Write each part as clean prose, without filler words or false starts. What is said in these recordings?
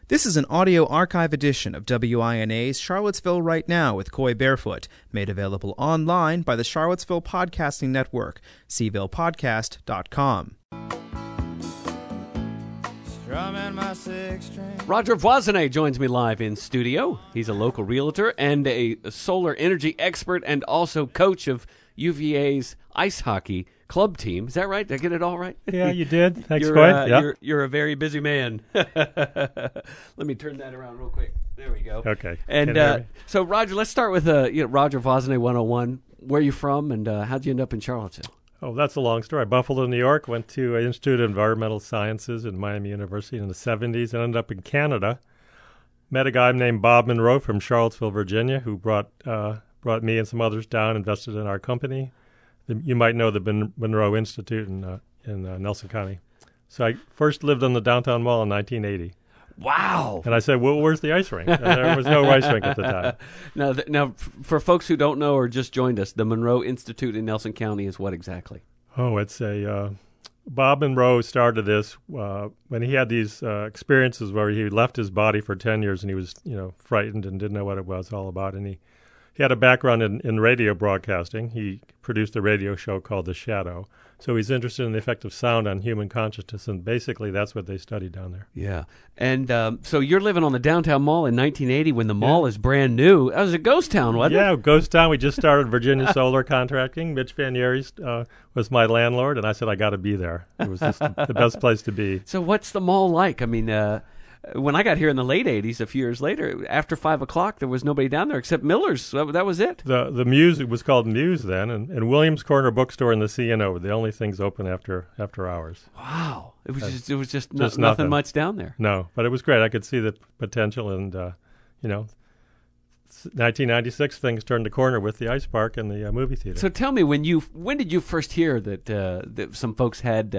This is an audio archive edition of WINA's Charlottesville Right Now with Coy Barefoot, made available online by the Charlottesville Podcasting Network, cvillepodcast.com. Roger Voisinay joins me live in studio. He's a local realtor and a solar energy expert and also coach of UVA's ice hockey club team. Is that right? Did I get it all right? Yeah, you did. Thanks, Coy. You're a very busy man. Let me turn that around real quick. There we go. Okay. And so, Roger, let's start with Roger Voisinay 101. Where are you from, and how'd you end up in Charlottesville? Oh, that's a long story. Buffalo, New York. Went to Institute of Environmental Sciences at Miami University in the 70s and ended up in Canada. Met a guy named Bob Monroe from Charlottesville, Virginia, who brought me and some others down, invested in our company. You might know the Monroe Institute in Nelson County. So I first lived on the downtown mall in 1980. Wow. And I said, well, where's the ice rink? And there was no ice rink at the time. Now, for folks who don't know or just joined us, the Monroe Institute in Nelson County is what exactly? Oh, it's Bob Monroe started this when he had these experiences where he left his body for 10 years and he was, frightened and didn't know what it was all about. And he had a background in radio broadcasting. He produced a radio show called The Shadow. So he's interested in the effect of sound on human consciousness, and basically that's what they studied down there. Yeah. And so you're living on the downtown mall in 1980 when the mall is brand new. That was a ghost town, wasn't it? Yeah, ghost town. We just started Virginia Solar Contracting. Mitch Van Yeri was my landlord, and I said I got to be there. It was just the best place to be. So what's the mall like? I mean, when I got here in the late 80s, a few years later, after 5 o'clock, there was nobody down there except Miller's. So that was it. The Muse, it was called Muse then, and Williams Corner Bookstore in the C&O were the only things open after hours. Wow. It was just nothing much down there. No, but it was great. I could see the potential, and, 1996, things turned the corner with the ice park and the movie theater. So tell me, when did you first hear that some folks had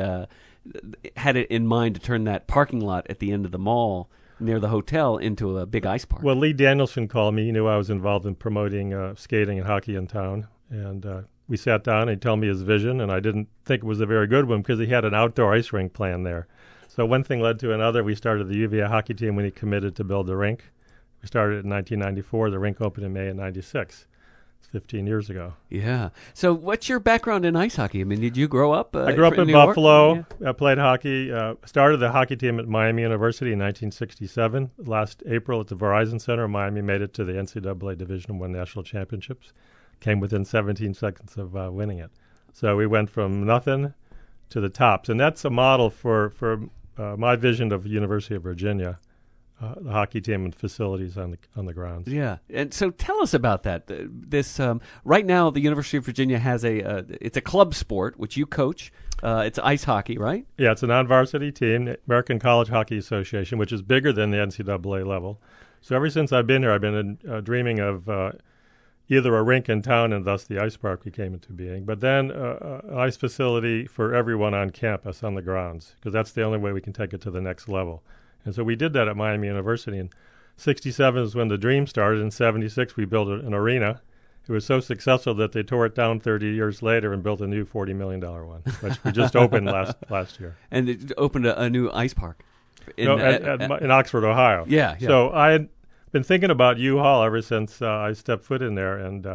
it in mind to turn that parking lot at the end of the mall near the hotel into a big ice park? Well, Lee Danielson called me. He knew I was involved in promoting skating and hockey in town. And we sat down and he told me his vision, and I didn't think it was a very good one because he had an outdoor ice rink plan there. So one thing led to another. We started the UVA hockey team when he committed to build the rink. We started in 1994. The rink opened in May of 96. 15 years ago. Yeah. So what's your background in ice hockey? I mean, did you grow up? I grew up in Buffalo. Yeah. I played hockey. Started the hockey team at Miami University in 1967. Last April at the Verizon Center, Miami made it to the NCAA Division I National Championships. Came within 17 seconds of winning it. So we went from nothing to the tops. And that's a model for my vision of University of Virginia. The hockey team and facilities on the grounds. Yeah, and so tell us about that. This right now, the University of Virginia has it's a club sport which you coach. It's ice hockey, right? Yeah, it's a non-varsity team, American College Hockey Association, which is bigger than the NCAA level. So ever since I've been here, I've been dreaming of either a rink in town, and thus the ice park became into being. But then an ice facility for everyone on campus on the grounds, because that's the only way we can take it to the next level. And so we did that at Miami University. In 67 is when the dream started. In 76, we built an arena. It was so successful that they tore it down 30 years later and built a new $40 million one, which we just opened last year. And it opened a new ice park. In Oxford, Ohio. Yeah. So I had been thinking about U-Haul ever since I stepped foot in there. And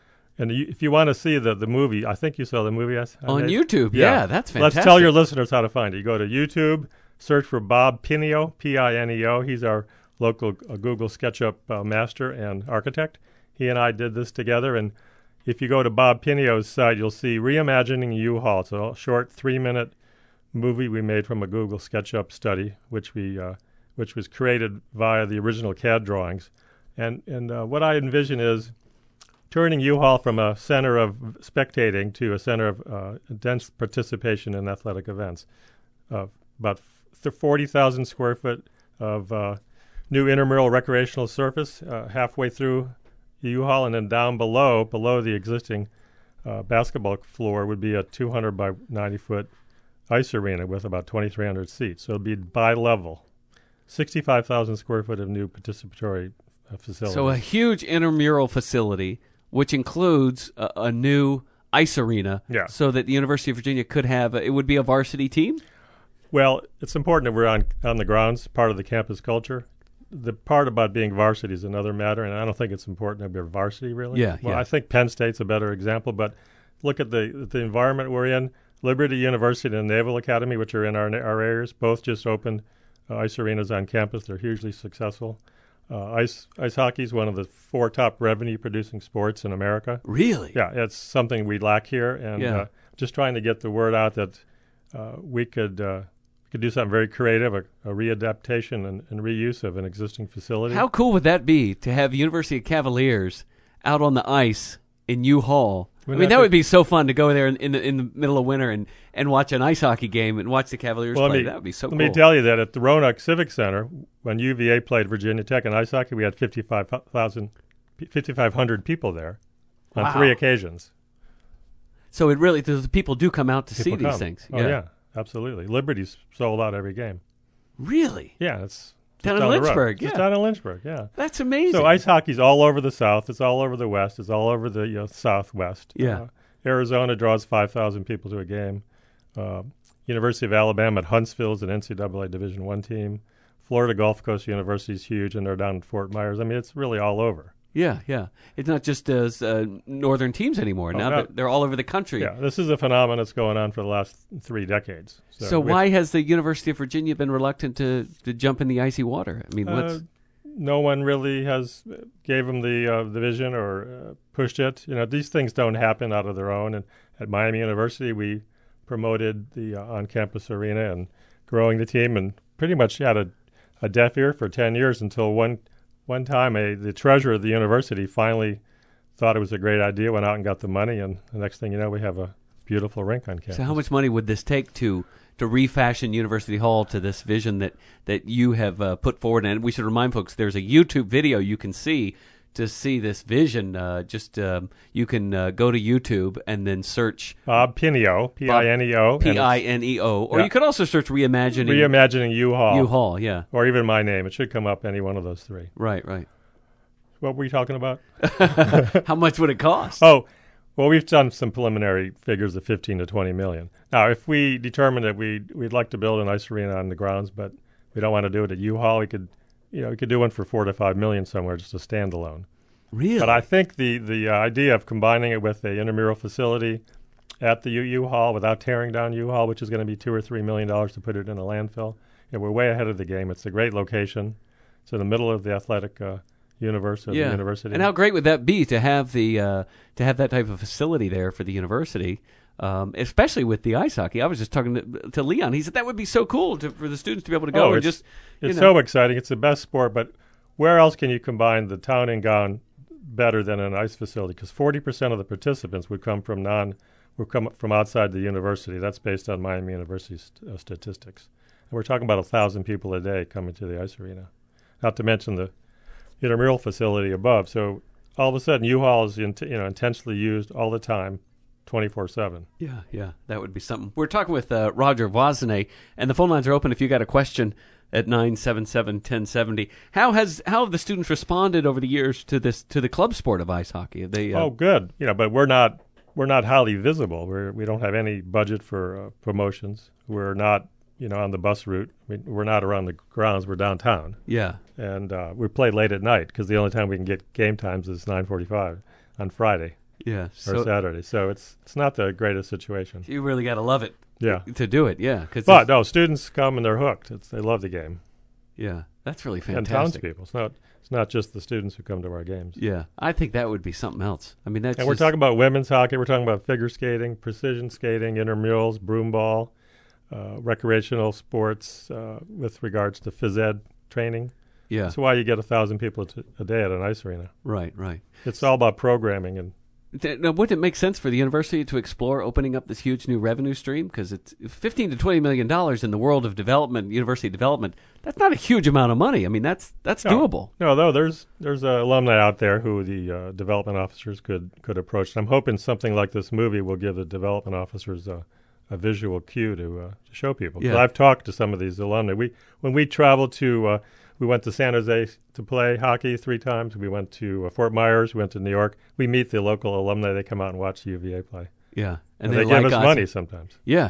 if you want to see the movie, I think you saw the movie. On YouTube. Yeah, that's fantastic. Let's tell your listeners how to find it. You go to YouTube. Search for Bob Pineo, P-I-N-E-O. He's our local Google SketchUp master and architect. He and I did this together, and if you go to Bob Pineo's site, you'll see Reimagining U-Haul. It's a short 3-minute movie we made from a Google SketchUp study, which was created via the original CAD drawings. And what I envision is turning U-Haul from a center of spectating to a center of dense participation in athletic events. About 40,000 square foot of new intramural recreational surface halfway through U-Haul, and then down below the existing basketball floor would be a 200 by 90 foot ice arena with about 2,300 seats. So it'd be bi-level, 65,000 square foot of new participatory facilities. So a huge intramural facility, which includes a new ice arena, so that the University of Virginia could have it would be a varsity team. Well, it's important that we're on the grounds, part of the campus culture. the part about being varsity is another matter, and I don't think it's important to be varsity, really. Yeah, well, yeah. I think Penn State's a better example, but look at the environment we're in. Liberty University and Naval Academy, which are in our areas, both just opened ice arenas on campus. They're hugely successful. Ice hockey is one of the 4 top revenue-producing sports in America. Really? Yeah, it's something we lack here, and just trying to get the word out that we could do something very creative, a readaptation and reuse of an existing facility. How cool would that be to have University of Cavaliers out on the ice in U-Hall? I mean, that would be so fun to go there in the middle of winter and watch an ice hockey game and watch the Cavaliers play. That would be so cool. Let me tell you that at the Roanoke Civic Center, when UVA played Virginia Tech in ice hockey, we had 5,500 people there on 3 occasions. So it really, the people do come out to see these things. Oh, yeah, absolutely. Liberty's sold out every game. Really? Yeah, it's down in Lynchburg. Just down in Lynchburg, yeah. That's amazing. So ice hockey's all over the South. It's all over the West. It's all over the Southwest. Yeah. Arizona draws 5,000 people to a game. University of Alabama at Huntsville is an NCAA Division I team. Florida Gulf Coast University is huge, and they're down in Fort Myers. I mean, it's really all over. Yeah, yeah. It's not just northern teams anymore. Now they're all over the country. Yeah, this is a phenomenon that's going on for the last 3 decades. So why has the University of Virginia been reluctant to jump in the icy water? I mean, no one really has gave them the vision or pushed it. You know, these things don't happen out of their own. And at Miami University, we promoted the on-campus arena and growing the team, and pretty much had a deaf ear for 10 years until one time the treasurer of the university finally thought it was a great idea, went out and got the money, and the next thing you know, we have a beautiful rink on campus. So how much money would this take to refashion University Hall to this vision that you have put forward? And we should remind folks, there's a YouTube video you can see to see this vision. You can go to YouTube and then search Bob Pineo, P-I-N-E-O. P-I-N-E-O. Or you could also search Reimagining U-Haul. U-Haul, yeah. Or even my name. It should come up, any one of those 3. Right. What were you talking about? How much would it cost? Oh, well, we've done some preliminary figures of 15 to 20 million. Now, if we determine that we'd like to build an ice arena on the grounds, but we don't want to do it at U-Haul, we could do one for 4 to 5 million somewhere, just a standalone. Really? But I think the idea of combining it with an intramural facility at the U-Haul without tearing down U-Haul, which is going to be $2 or $3 million to put it in a landfill, we're way ahead of the game. It's a great location. It's in the middle of the athletic universe of the university. And how great would that be to have that type of facility there for the university? Especially with the ice hockey. I was just talking to Leon. He said that would be so cool for the students to be able to go. It's so exciting. It's the best sport, but where else can you combine the town and gown better than an ice facility? Because 40% of the participants would come from outside the university. That's based on Miami University statistics. And we're talking about 1,000 people a day coming to the ice arena, not to mention the intramural facility above. So all of a sudden, U-Haul is intensely used all the time, 24/7. Yeah, that would be something. We're talking with Roger Voisinay, and the phone lines are open if you got a question at 977-1070. How have the students responded over the years to the club sport of ice hockey? Have they? Good. But we're not highly visible. We don't have any budget for promotions. We're not on the bus route. We're not around the grounds. We're downtown. Yeah. And we play late at night because the only time we can get game times is 9:45 on Friday. Yeah, or Saturday. So it's not the greatest situation. You really got to love it. Yeah. To do it. Yeah. But no, students come and they're hooked. They love the game. Yeah, that's really fantastic. And townspeople. It's not just the students who come to our games. Yeah, I think that would be something else. I mean, we're talking about women's hockey. We're talking about figure skating, precision skating, intramurals, broom ball, recreational sports with regards to phys ed training. Yeah. That's why you get 1,000 people a day at an ice arena. Right. It's all about programming. And now, wouldn't it make sense for the university to explore opening up this huge new revenue stream? Because it's $15 to $20 million in the world of development, university development. That's not a huge amount of money. I mean, that's doable. No, though there's alumni out there who the development officers could approach. I'm hoping something like this movie will give the development officers a visual cue to show people. Yeah. I've talked to some of these alumni. When we traveled to we went to San Jose to play hockey 3 times. We went to Fort Myers. We went to New York. We meet the local alumni. They come out and watch UVA play. Yeah. And they give us money sometimes. Yeah.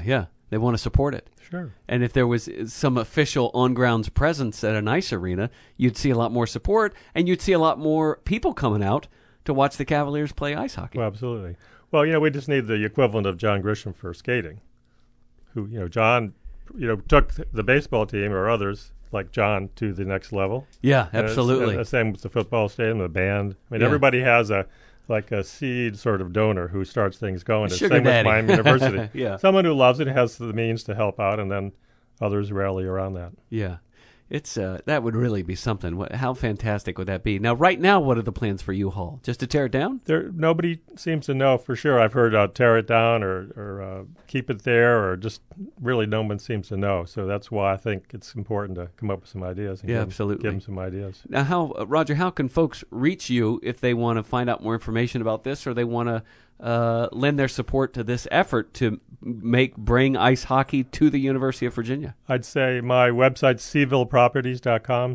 They want to support it. Sure. And if there was some official on-grounds presence at an ice arena, you'd see a lot more support, and you'd see a lot more people coming out to watch the Cavaliers play ice hockey. Well, absolutely. Well, we just need the equivalent of John Grisham for skating, who, John, took the baseball team or others like John to the next level. Yeah, And absolutely. the same with the football stadium, the band. I mean, Yeah. everybody has a seed sort of donor who starts things going. It's Sugar same daddy. with Miami University. Yeah. Someone who loves it, has the means to help out, and then others rally around that. Yeah. It's that would really be something. How fantastic would that be? Now, right now, what are the plans for U-Haul? Just to tear it down? Nobody seems to know for sure. I've heard tear it down or keep it there, or just really no one seems to know. So that's why I think it's important to come up with some ideas. And Yeah, give absolutely. them some ideas. Now, Roger, how can folks reach you if they want to find out more information about this, or they want to lend their support to this effort to bring ice hockey to the University of Virginia? I'd say my website's CvilleProperties.com,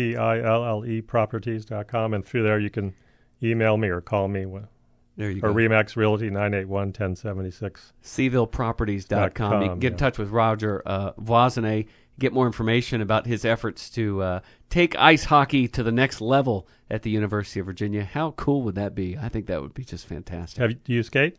CVILLE Properties.com, and through there you can email me or call me. There you Or go. Remax Realty, 981-1076. CvilleProperties.com. You can get in touch with Roger Voisinay, get more information about his efforts to take ice hockey to the next level at the University of Virginia. How cool would that be? I think that would be just fantastic. Do you skate?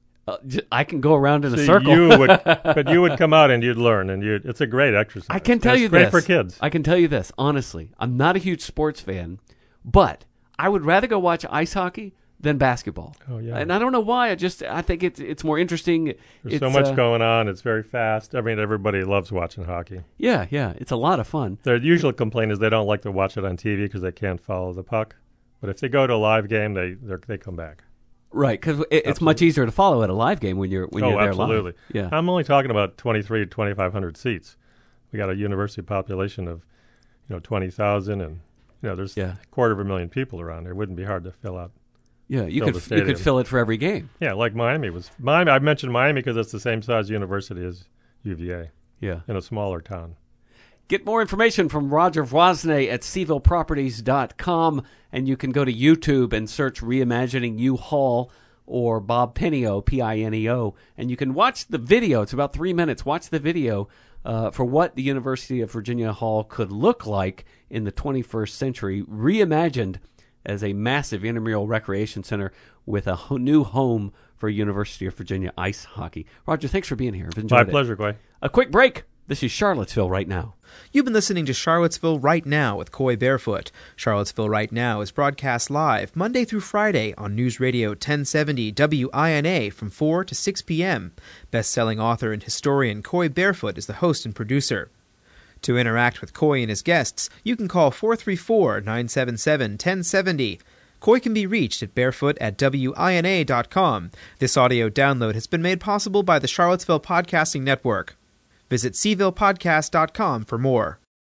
I can go around in a See, circle. but you would come out and you'd learn, and it's a great exercise. I can tell And you it's great this. for kids. I can tell you this, honestly. I'm not a huge sports fan, but I would rather go watch ice hockey than basketball. Oh, yeah. And I don't know why. I think it's more interesting. There's so much going on. It's very fast. I mean, everybody loves watching hockey. Yeah. It's a lot of fun. Their usual complaint is they don't like to watch it on TV because they can't follow the puck. But if they go to a live game, they come back. Right, because it's much easier to follow at a live game when you're there absolutely. live. Yeah. I'm only talking about 2,300 to 2,500 seats. We got a university population of 20,000, and there's 250,000 people around there. It wouldn't be hard to fill out. Yeah, you fill the could stadium. fill it for every game. Yeah, like Miami was. I mentioned Miami because it's the same size university as UVA. Yeah. In a smaller town. Get more information from Roger Voisinay at CvilleProperties.com, and you can go to YouTube and search Reimagining U-Haul or Bob Pineo, Pineo, and you can watch the video. It's about 3 minutes. Watch the video for what the University of Virginia Hall could look like in the 21st century, reimagined as a massive intramural recreation center with a new home for University of Virginia ice hockey. Roger, thanks for being here. I've enjoyed My it. pleasure, Clay. A quick break. This is Charlottesville Right Now. You've been listening to Charlottesville Right Now with Coy Barefoot. Charlottesville Right Now is broadcast live Monday through Friday on News Radio 1070 WINA from 4 to 6 p.m. Best-selling author and historian Coy Barefoot is the host and producer. To interact with Coy and his guests, you can call 434-977-1070. Coy can be reached at barefoot@wina.com. This audio download has been made possible by the Charlottesville Podcasting Network. Visit CvillePodcast.com for more.